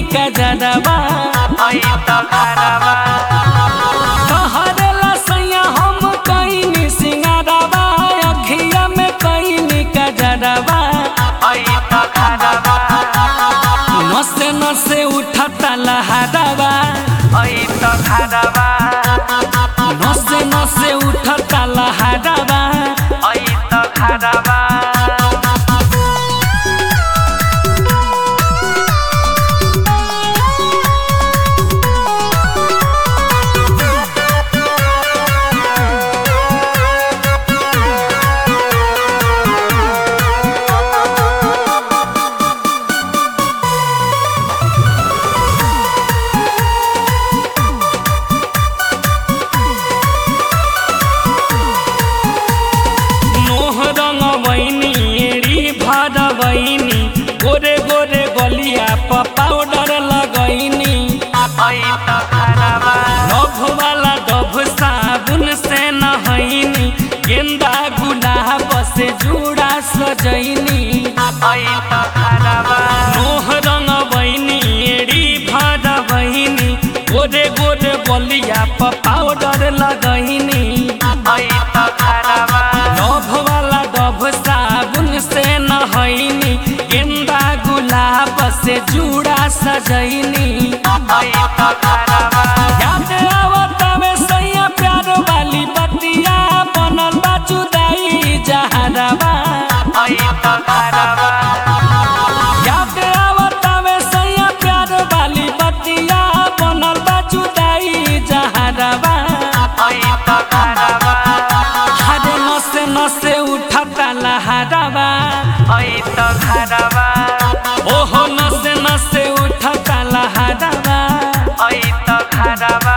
कजरवा आई तो घरवा कहरेला सैया हम कईनी सिंगारवा अखिया में कईनी कजरवा आई तो घरवा नसे नसे उठता लहरवा आई तो घरवा नसे नसे उठता लहरवा आई तो घरवा गोरे गोरे गलिया पर पाउडर लगैनी आई तो घरवा डभ वाला डभ साबुन से नहैनी गेंदा गुलाब से जूड़ा सजैनी आई तो घरवा नोह रंग बहिनी एड़ी भर बहिनी गोरे गोरे गलिया पर पाउडर लगैनी आई तो घरवा डभ वाला डभ साबुन से नहैनी गेंदा गुलाब से जूड़ा सजैनी आई तो घरवा याद आवतावे सैया प्यार वाली बतिया बनल बा जुदाई जहरवा आई तो घरवा याद आवतावे सैया प्यार वाली बतिया बनल बा जुदाई जहरवा आई तो घरवा हरे नसे नसे उठता लहरवा आई तो घरवा ओहो नसे नसे उठता लहरवा आई तो घरवा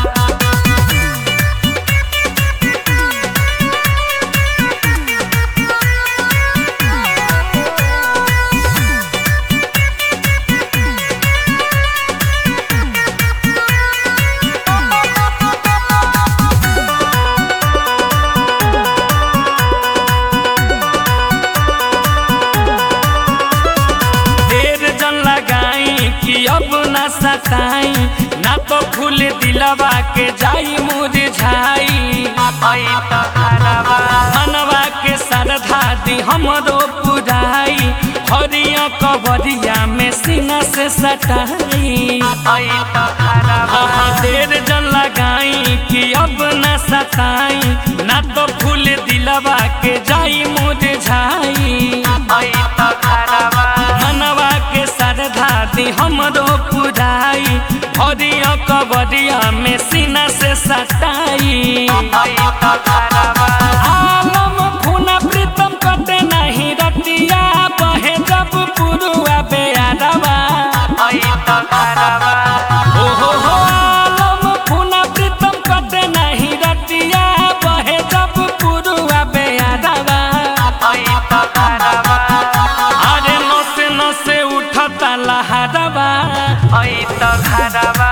कि अब न सताई ना तो फूल दिलवा के जाई मुरझाई आई तो घरवा मनवा के सरधा दी हमरो पुराई हरिया कवरिया में सीना से सटाई आई तो घरवा देर जन लगाई कि अब न सताई ना तो फूल दिलवा के जाई मुरझाई आई तो घरवा मनवा के सरधा दी हमरो पुराई हरिया कवरिया में सीना से सटाई आई तो घरवा आलम खूना प्रीतम कटे नहीं रतिया बहे जब पुरुआ बेयारवा आई तो घरवा ओहो हो आलम खूना प्रीतम कटे नहीं रतिया बहे जब पुरुआ बेयारवा आई तो घरवा अरे नसे नसे उठता लहरवा आई तो घरवा